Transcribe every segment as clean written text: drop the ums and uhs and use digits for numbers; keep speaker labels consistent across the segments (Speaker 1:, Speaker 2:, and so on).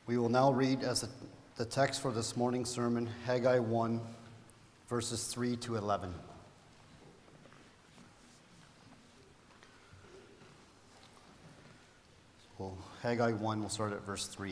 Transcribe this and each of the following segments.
Speaker 1: We will now read as the text for this morning's sermon, Haggai 1, verses 3 to 11. Well, Haggai 1, we'll start at verse 3.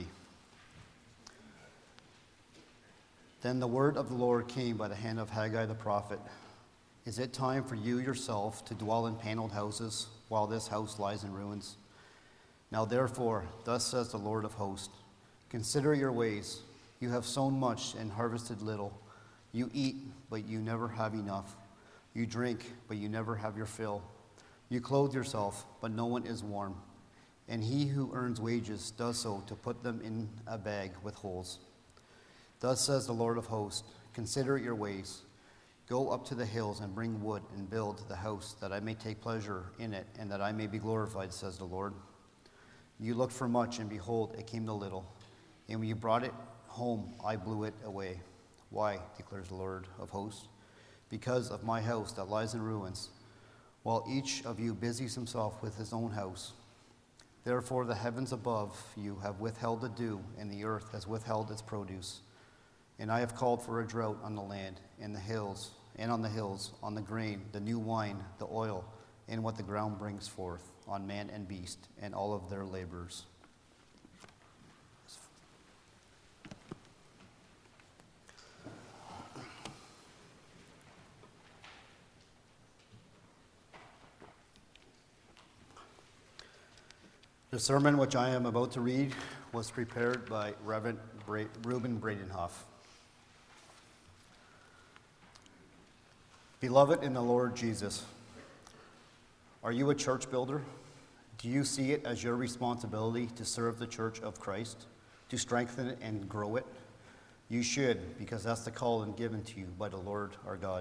Speaker 1: Then the word of the Lord came by the hand of Haggai the prophet. Is it time for you yourself to dwell in paneled houses while this house lies in ruins? Now therefore, thus says the Lord of hosts, consider your ways. You have sown much and harvested little. You eat, but you never have enough. You drink, but you never have your fill. You clothe yourself, but no one is warm. And he who earns wages does so to put them in a bag with holes. Thus says the Lord of hosts, consider your ways. Go up to the hills and bring wood and build the house, that I may take pleasure in it, and that I may be glorified, says the Lord. You looked for much, and behold, it came to little. And when you brought it home, I blew it away. Why, declares the Lord of hosts? Because of my house that lies in ruins, while each of you busies himself with his own house. Therefore the heavens above you have withheld the dew, and the earth has withheld its produce. And I have called for a drought on the land, and the hills, and on the hills, on the grain, the new wine, the oil, and what the ground brings forth, on man and beast, and all of their labors. The sermon which I am about to read was prepared by Reverend Reuben Bradenhoff. Beloved in the Lord Jesus, are you a church builder? Do you see it as your responsibility to serve the church of Christ, to strengthen it and grow it? You should, because that's the calling given to you by the Lord our God.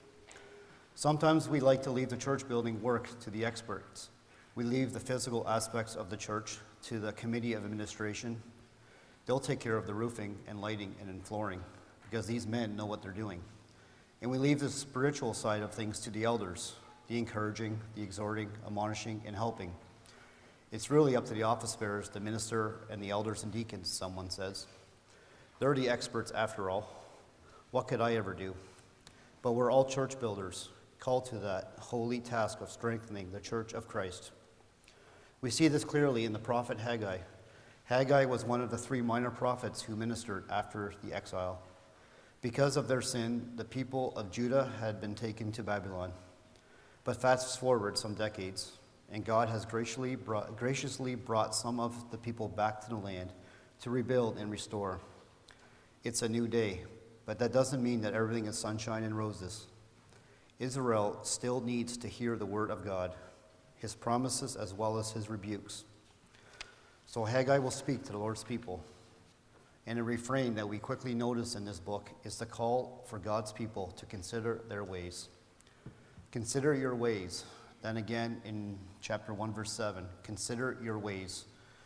Speaker 1: Sometimes we like to leave the church building work to the experts. We leave the physical aspects of the church to the committee of administration. They'll take care of the roofing and lighting and flooring, because these men know what they're doing. And we leave the spiritual side of things to the elders, the encouraging, the exhorting, admonishing, and helping. It's really up to the office bearers, the minister, and the elders and deacons, someone says. They're the experts after all. What could I ever do? But we're all church builders, called to that holy task of strengthening the church of Christ. We see this clearly in the prophet Haggai. Haggai was one of the 3 minor prophets who ministered after the exile. Because of their sin, the people of Judah had been taken to Babylon. But fast forward some decades, and God has graciously brought some of the people back to the land to rebuild and restore. It's a new day, but that doesn't mean that everything is sunshine and roses. Israel still needs to hear the word of God, his promises as well as his rebukes. So Haggai will speak to the Lord's people. And a refrain that we quickly notice in this book is the call for God's people to consider their ways. Consider your ways. Then again in chapter 1, verse 7, consider your ways.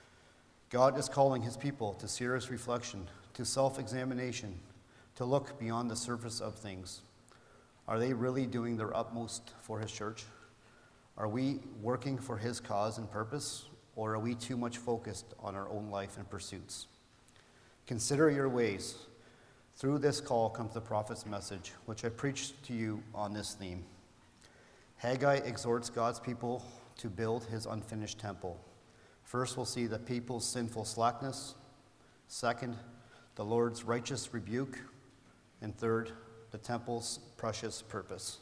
Speaker 1: God is calling his people to serious reflection, to self-examination, to look beyond the surface of things. Are they really doing their utmost for his church? Are we working for his cause and purpose, or are we too much focused on our own life and pursuits? Consider your ways. Through this call comes the prophet's message, which I preached to you on this theme. Haggai exhorts God's people to build his unfinished temple. First, we'll see the people's sinful slackness. Second, the Lord's righteous rebuke. And third, the temple's precious purpose.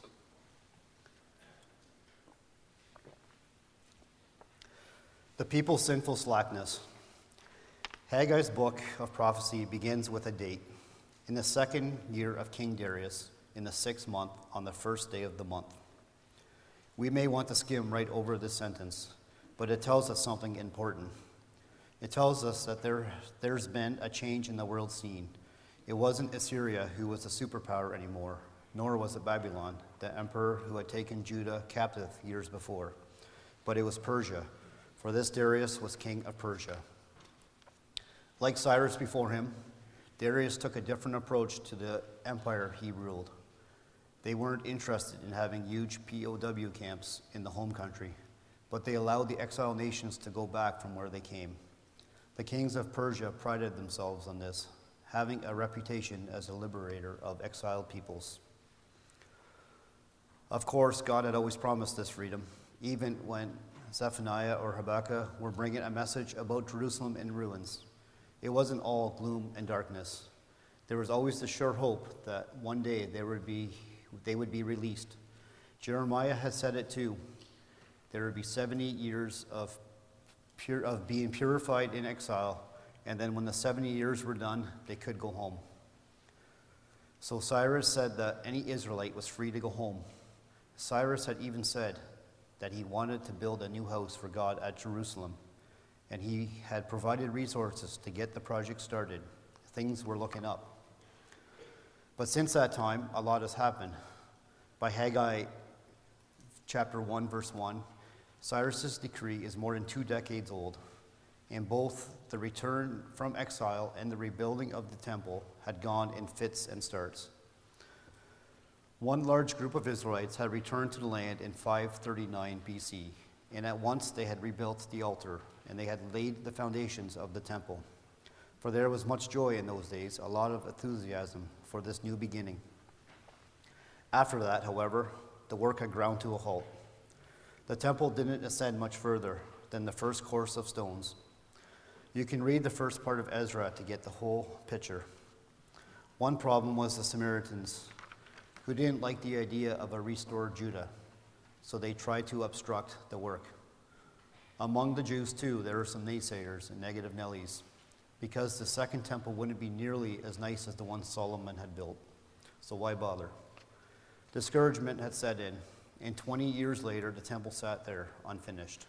Speaker 1: The people's sinful slackness. Haggai's book of prophecy begins with a date. In the 2nd year of King Darius, in the 6th month, on the 1st day of the month. We may want to skim right over this sentence, but it tells us something important. It tells us that there's been a change in the world scene. It wasn't Assyria who was the superpower anymore, nor was it Babylon, the emperor who had taken Judah captive years before, but it was Persia, for this Darius was king of Persia. Like Cyrus before him, Darius took a different approach to the empire he ruled. They weren't interested in having huge POW camps in the home country, but they allowed the exiled nations to go back from where they came. The kings of Persia prided themselves on this, having a reputation as a liberator of exiled peoples. Of course, God had always promised this freedom, even when Zephaniah or Habakkuk were bringing a message about Jerusalem in ruins. It wasn't all gloom and darkness. There was always the sure hope that one day they would be released. Jeremiah had said it too. There would be 70 years of being purified in exile, and then when the 70 years were done, they could go home. So Cyrus said that any Israelite was free to go home. Cyrus had even said that he wanted to build a new house for God at Jerusalem, and he had provided resources to get the project started. Things were looking up. But since that time, a lot has happened. By Haggai chapter 1, verse 1, Cyrus's decree is more than 2 decades old, and both the return from exile and the rebuilding of the temple had gone in fits and starts. One large group of Israelites had returned to the land in 539 BC, and at once they had rebuilt the altar, and they had laid the foundations of the temple. For there was much joy in those days, a lot of enthusiasm for this new beginning. After that, however, the work had ground to a halt. The temple didn't ascend much further than the first course of stones. You can read the first part of Ezra to get the whole picture. One problem was the Samaritans, who didn't like the idea of a restored Judah, so they tried to obstruct the work. Among the Jews, too, there were some naysayers and negative Nellies, because the second temple wouldn't be nearly as nice as the one Solomon had built. So why bother? Discouragement had set in, and 20 years later, the temple sat there unfinished.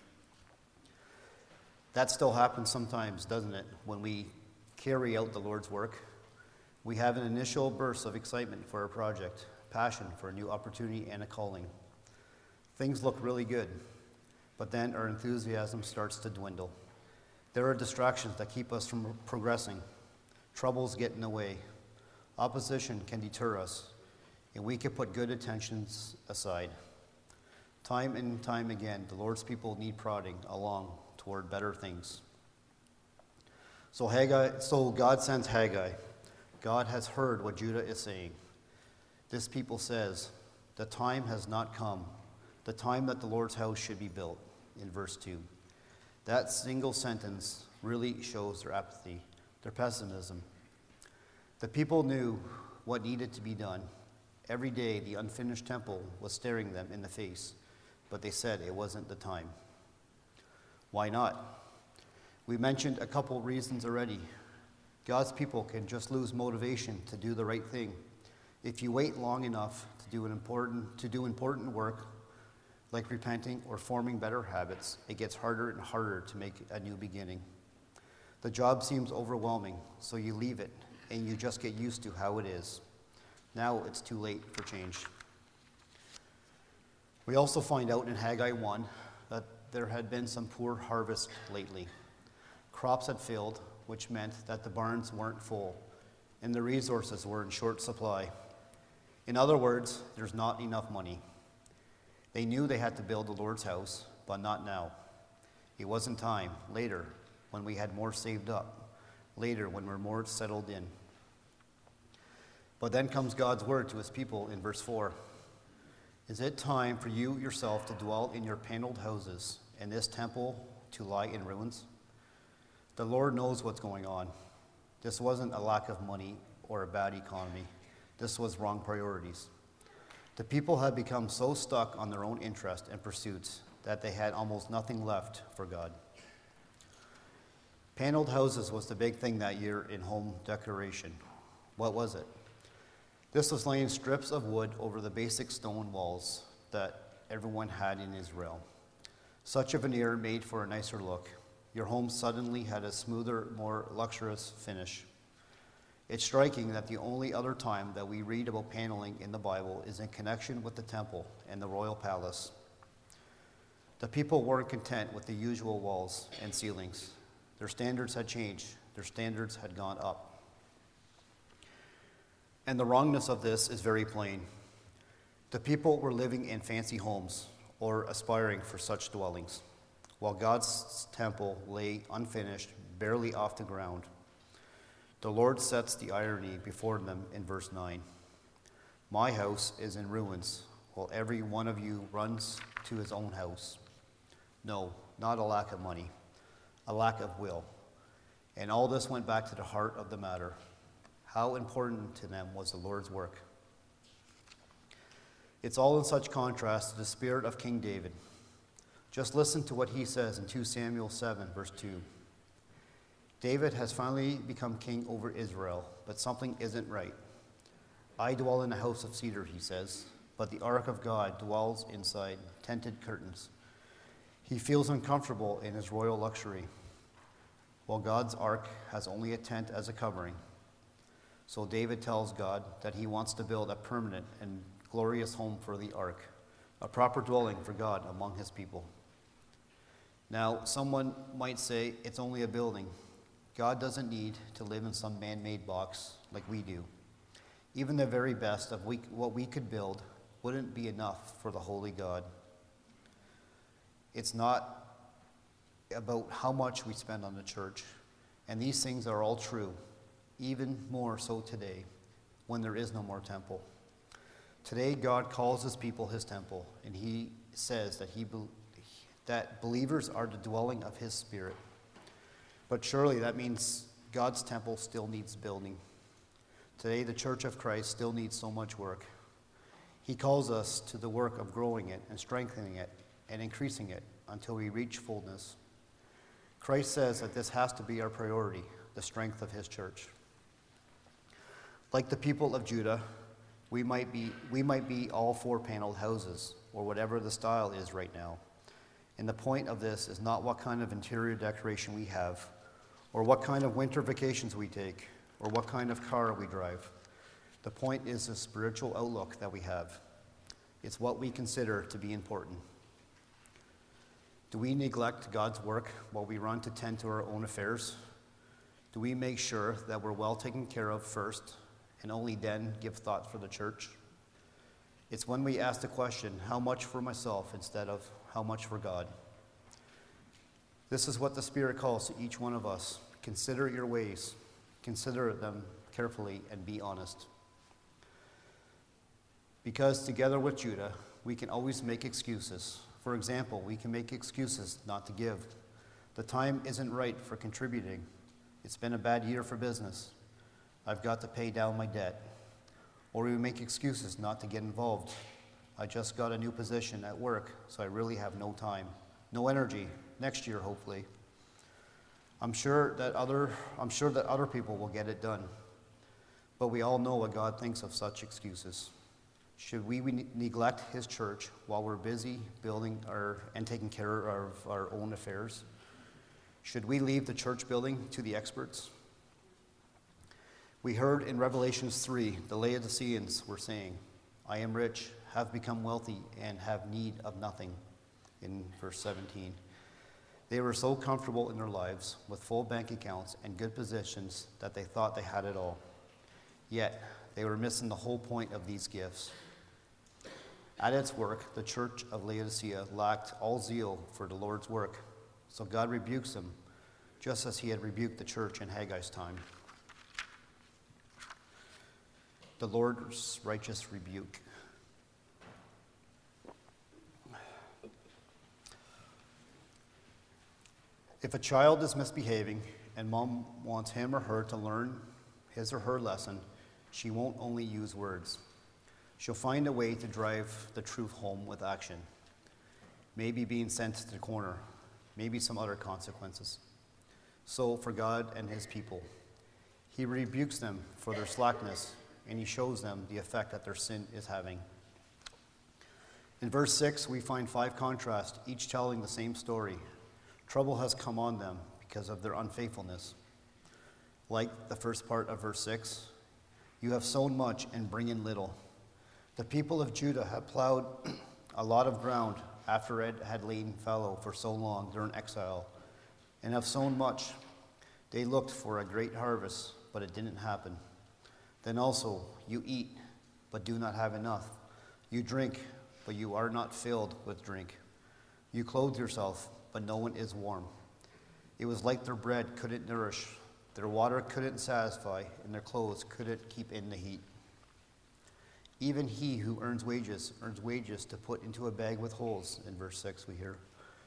Speaker 1: That still happens sometimes, doesn't it, when we carry out the Lord's work? We have an initial burst of excitement for a project, passion for a new opportunity and a calling. Things look really good, but then our enthusiasm starts to dwindle. There are distractions that keep us from progressing. Troubles get in the way. Opposition can deter us, and we can put good intentions aside. Time and time again, the Lord's people need prodding along toward better things. So God sends Haggai. God has heard what Judah is saying. This people says, the time has not come, the time that the Lord's house should be built, in verse 2. That single sentence really shows their apathy, their pessimism. The people knew what needed to be done. Every day, the unfinished temple was staring them in the face, but they said it wasn't the time. Why not? We mentioned a couple reasons already. God's people can just lose motivation to do the right thing. If you wait long enough to do important work, like repenting or forming better habits, it gets harder and harder to make a new beginning. The job seems overwhelming, so you leave it, and you just get used to how it is. Now it's too late for change. We also find out in Haggai 1 that there had been some poor harvest lately. Crops had failed, which meant that the barns weren't full, and the resources were in short supply. In other words, there's not enough money. They knew they had to build the Lord's house, but not now. It wasn't time. Later, when we had more saved up. Later, when we're more settled in. But then comes God's word to his people in verse 4. Is it time for you yourself to dwell in your paneled houses, and this temple to lie in ruins? The Lord knows what's going on. This wasn't a lack of money or a bad economy. This was wrong priorities. The people had become so stuck on their own interest and pursuits that they had almost nothing left for God. Paneled houses was the big thing that year in home decoration. What was it? This was laying strips of wood over the basic stone walls that everyone had in Israel. Such a veneer made for a nicer look. Your home suddenly had a smoother, more luxurious finish. It's striking that the only other time that we read about paneling in the Bible is in connection with the temple and the royal palace. The people weren't content with the usual walls and ceilings. Their standards had changed. Their standards had gone up. And the wrongness of this is very plain. The people were living in fancy homes or aspiring for such dwellings. while God's temple lay unfinished, barely off the ground. The Lord sets the irony before them in verse 9. My house is in ruins, while every one of you runs to his own house. No, not a lack of money, a lack of will. And all this went back to the heart of the matter. How important to them was the Lord's work. It's all in such contrast to the spirit of King David. Just listen to what he says in 2 Samuel 7, verse 2. David has finally become king over Israel, but something isn't right. I dwell in a house of cedar, he says, but the ark of God dwells inside tented curtains. He feels uncomfortable in his royal luxury, while God's ark has only a tent as a covering. So David tells God that he wants to build a permanent and glorious home for the ark, a proper dwelling for God among his people. Now, someone might say it's only a building. God doesn't need to live in some man-made box like we do. Even the very best of what we could build wouldn't be enough for the holy God. It's not about how much we spend on the church, and these things are all true, even more so today when there is no more temple. Today, God calls his people his temple, and he says that believers are the dwelling of his Spirit. But surely that means God's temple still needs building. Today, the Church of Christ still needs so much work. He calls us to the work of growing it and strengthening it and increasing it until we reach fullness. Christ says that this has to be our priority, the strength of his church. Like the people of Judah, we might be all four-paneled houses, or whatever the style is right now. And the point of this is not what kind of interior decoration we have, or what kind of winter vacations we take, or what kind of car we drive. The point is the spiritual outlook that we have. It's what we consider to be important. Do we neglect God's work while we run to tend to our own affairs? Do we make sure that we're well taken care of first, and only then give thought for the church? It's when we ask the question, how much for myself instead of how much for God? This is what the Spirit calls to each one of us. Consider your ways. Consider them carefully and be honest. Because together with Judah, we can always make excuses. For example, we can make excuses not to give. The time isn't right for contributing. It's been a bad year for business. I've got to pay down my debt. Or we make excuses not to get involved. I just got a new position at work, so I really have no time, no energy. Next year, hopefully. I'm sure that other people will get it done. But we all know what God thinks of such excuses. Should we neglect his church while we're busy building and taking care of our own affairs? Should we leave the church building to the experts? We heard in Revelation 3, the Laodiceans were saying, I am rich, have become wealthy, and have need of nothing, in verse 17. They were so comfortable in their lives with full bank accounts and good positions that they thought they had it all. Yet, they were missing the whole point of these gifts. At its work, the church of Laodicea lacked all zeal for the Lord's work, so God rebukes them, just as he had rebuked the church in Haggai's time. The Lord's righteous rebuke. If a child is misbehaving and mom wants him or her to learn his or her lesson, she won't only use words. She'll find a way to drive the truth home with action. Maybe being sent to the corner, maybe some other consequences. So for God and his people, he rebukes them for their slackness, and he shows them the effect that their sin is having. In verse 6, we find 5 contrasts, each telling the same story. Trouble has come on them because of their unfaithfulness. Like the first part of verse 6, you have sown much and bring in little. The people of Judah had plowed a lot of ground after it had lain fallow for so long during exile, and have sown much. They looked for a great harvest, but it didn't happen. Then also, you eat, but do not have enough. You drink, but you are not filled with drink. You clothe yourself, but no one is warm. It was like their bread couldn't nourish, their water couldn't satisfy, and their clothes couldn't keep in the heat. Even he who earns wages to put into a bag with holes, in verse 6 we hear.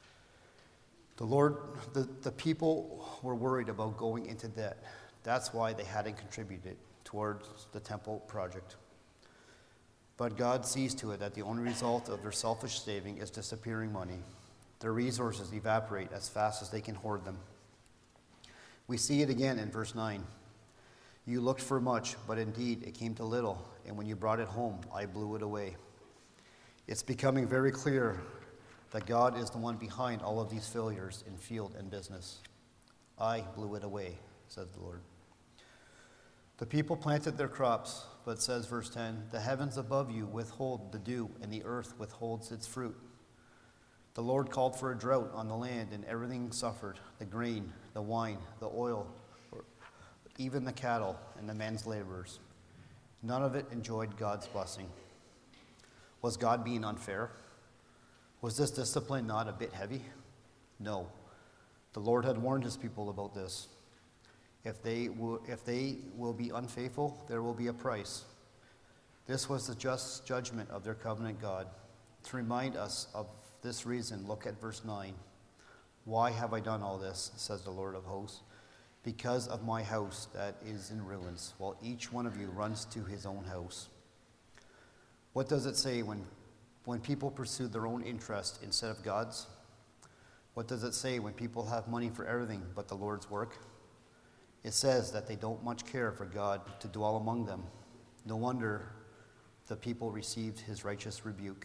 Speaker 1: The people were worried about going into debt. That's why they hadn't contributed towards the temple project. But God sees to it that the only result of their selfish saving is disappearing money. Their resources evaporate as fast as they can hoard them. We see it again in verse 9. You looked for much, but indeed it came to little, and when you brought it home, I blew it away. It's becoming very clear that God is the one behind all of these failures in field and business. I blew it away, says the Lord. The people planted their crops, but says verse 10, the heavens above you withhold the dew, and the earth withholds its fruit. The Lord called for a drought on the land, and everything suffered, the grain, the wine, the oil, even the cattle and the men's laborers. None of it enjoyed God's blessing. Was God being unfair? Was this discipline not a bit heavy? No. The Lord had warned his people about this. If they will be unfaithful, there will be a price. This was the just judgment of their covenant God. To remind us of this reason, look at verse 9. Why have I done all this, says the Lord of hosts? Because of my house that is in ruins, while each one of you runs to his own house. What does it say when people pursue their own interest instead of God's? What does it say when people have money for everything but the Lord's work? It says that they don't much care for God to dwell among them. No wonder the people received his righteous rebuke.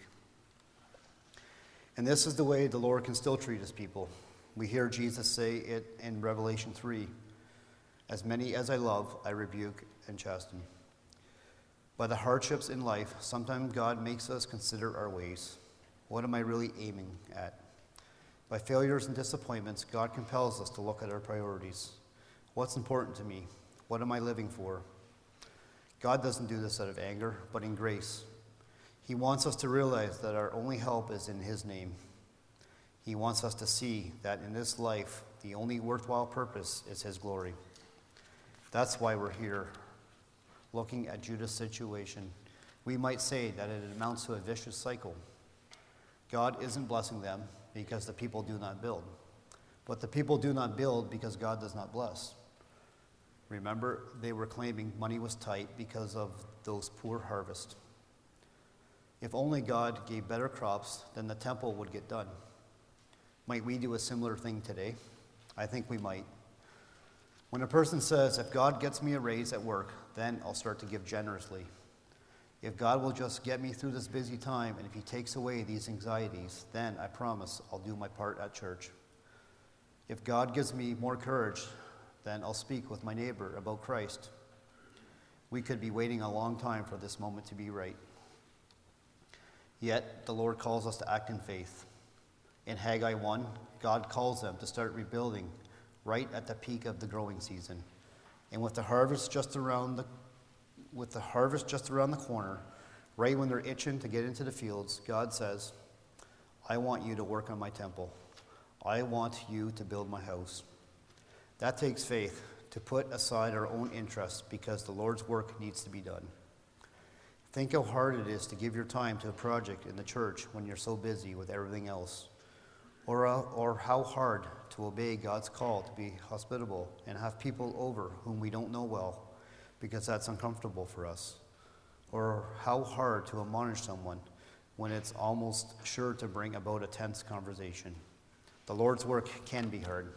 Speaker 1: And this is the way the Lord can still treat his people. We hear Jesus say it in Revelation 3. As many as I love, I rebuke and chasten. By the hardships in life, sometimes God makes us consider our ways. What am I really aiming at? By failures and disappointments, God compels us to look at our priorities. What's important to me? What am I living for? God doesn't do this out of anger, but in grace. He wants us to realize that our only help is in his name. He wants us to see that in this life, the only worthwhile purpose is his glory. That's why we're here, looking at Judah's situation. We might say that it amounts to a vicious cycle. God isn't blessing them because the people do not build. But the people do not build because God does not bless. Remember, they were claiming money was tight because of those poor harvests. If only God gave better crops, then the temple would get done. Might we do a similar thing today? I think we might. When a person says, if God gets me a raise at work, then I'll start to give generously. If God will just get me through this busy time, and if he takes away these anxieties, then I promise I'll do my part at church. If God gives me more courage, then I'll speak with my neighbor about Christ. We could be waiting a long time for this moment to be right. Yet, the Lord calls us to act in faith. In Haggai 1, God calls them to start rebuilding right at the peak of the growing season. And with the harvest just around the corner, right when they're itching to get into the fields, God says, I want you to work on my temple. I want you to build my house. That takes faith, to put aside our own interests because the Lord's work needs to be done. Think how hard it is to give your time to a project in the church when you're so busy with everything else. Or how hard to obey God's call to be hospitable and have people over whom we don't know well because that's uncomfortable for us. Or how hard to admonish someone when it's almost sure to bring about a tense conversation. The Lord's work can be hard.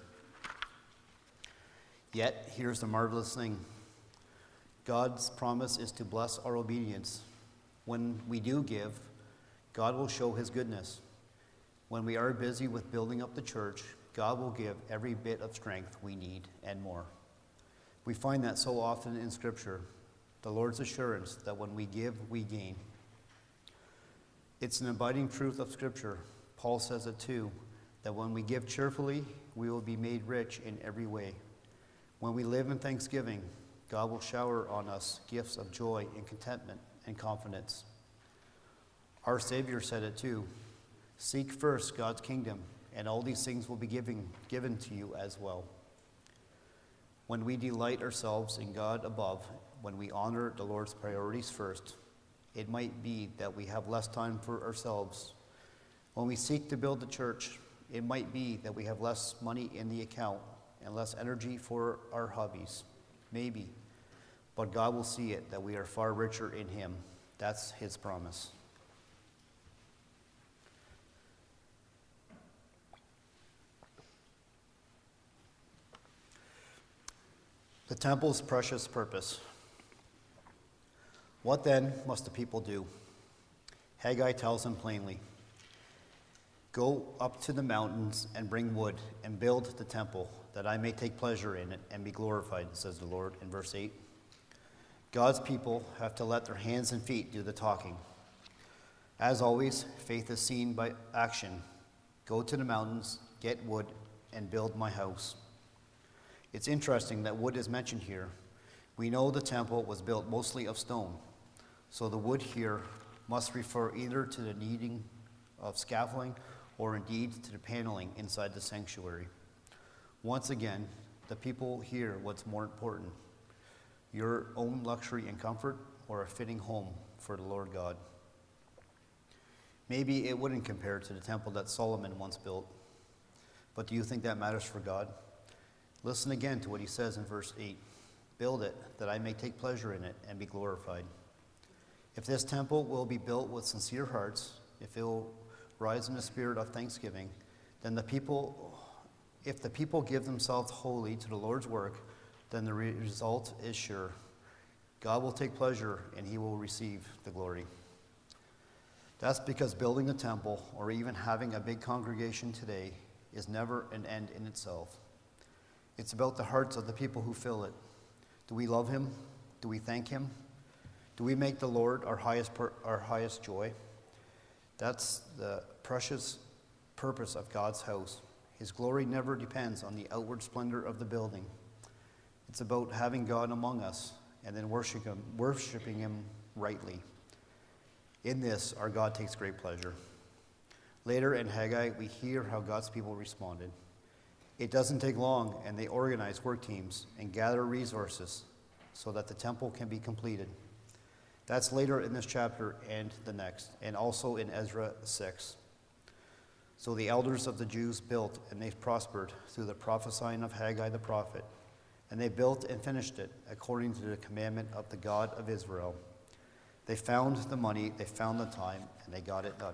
Speaker 1: Yet, here's the marvelous thing. God's promise is to bless our obedience. When we do give, God will show his goodness. When we are busy with building up the church, God will give every bit of strength we need and more. We find that so often in Scripture, the Lord's assurance that when we give, we gain. It's an abiding truth of Scripture. Paul says it too, that when we give cheerfully, we will be made rich in every way. When we live in thanksgiving, God will shower on us gifts of joy and contentment and confidence. Our Savior said it too. Seek first God's kingdom, and all these things will be given to you as well. When we delight ourselves in God above, when we honor the Lord's priorities first, it might be that we have less time for ourselves. When we seek to build the church, it might be that we have less money in the account and less energy for our hobbies. Maybe. But God will see it that we are far richer in Him. That's His promise. The temple's precious purpose. What then must the people do? Haggai tells them plainly, "Go up to the mountains and bring wood and build the temple, that I may take pleasure in it and be glorified," says the Lord in verse 8. God's people have to let their hands and feet do the talking. As always, faith is seen by action. Go to the mountains, get wood, and build my house. It's interesting that wood is mentioned here. We know the temple was built mostly of stone, so the wood here must refer either to the needing of scaffolding or indeed to the paneling inside the sanctuary. Once again, the people hear what's more important, your own luxury and comfort or a fitting home for the Lord God. Maybe it wouldn't compare to the temple that Solomon once built, but do you think that matters for God? Listen again to what he says in verse 8. Build it, that I may take pleasure in it and be glorified. If this temple will be built with sincere hearts, if it will rise in a spirit of thanksgiving, then if the people give themselves wholly to the Lord's work, then the result is sure. God will take pleasure and He will receive the glory. That's because building a temple, or even having a big congregation today, is never an end in itself. It's about the hearts of the people who fill it. Do we love Him? Do we thank Him? Do we make the Lord our highest joy? That's the precious purpose of God's house. His glory never depends on the outward splendor of the building. It's about having God among us and then worshiping Him rightly. In this, our God takes great pleasure. Later in Haggai, we hear how God's people responded. It doesn't take long, and they organize work teams and gather resources so that the temple can be completed. That's later in this chapter and the next, and also in Ezra 6. So the elders of the Jews built, and they prospered through the prophesying of Haggai the prophet. And they built and finished it according to the commandment of the God of Israel. They found the money, they found the time, and they got it done.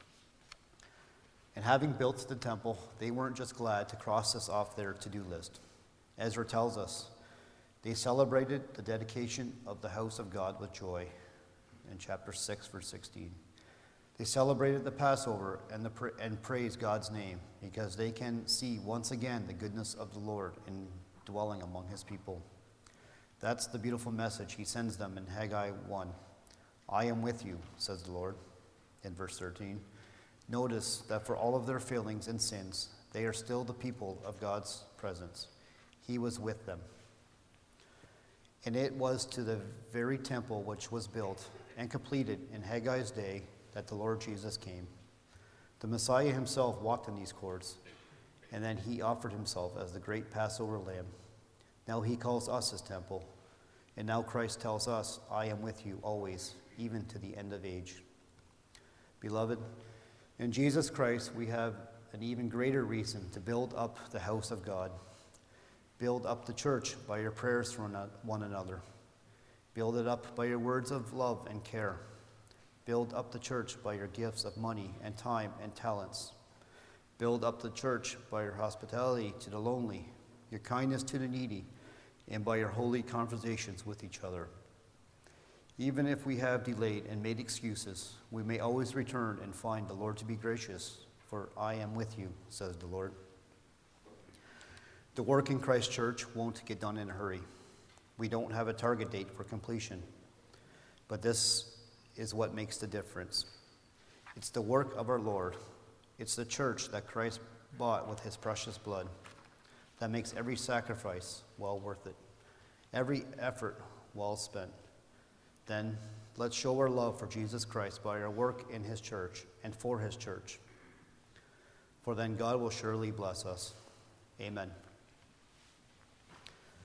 Speaker 1: And having built the temple, they weren't just glad to cross this off their to-do list. Ezra tells us they celebrated the dedication of the house of God with joy in chapter 6, verse 16. They celebrated the Passover and praised God's name because they can see once again the goodness of the Lord in dwelling among His people. That's the beautiful message He sends them in Haggai 1. I am with you, says the Lord, in verse 13. Notice that for all of their failings and sins, they are still the people of God's presence. He was with them. And it was to the very temple which was built and completed in Haggai's day that the Lord Jesus came. The Messiah Himself walked in these courts, and then He offered Himself as the great Passover lamb. Now He calls us His temple, and now Christ tells us, I am with you always, even to the end of age. Beloved, in Jesus Christ, we have an even greater reason to build up the house of God. Build up the church by your prayers for one another. Build it up by your words of love and care. Build up the church by your gifts of money and time and talents. Build up the church by your hospitality to the lonely, your kindness to the needy, and by your holy conversations with each other. Even if we have delayed and made excuses, we may always return and find the Lord to be gracious, for I am with you, says the Lord. The work in Christ Church won't get done in a hurry. We don't have a target date for completion, but this is what makes the difference. It's the work of our Lord. It's the church that Christ bought with His precious blood that makes every sacrifice well worth it, every effort well spent. Then let's show our love for Jesus Christ by our work in His church and for His church. for then God will surely bless us. Amen.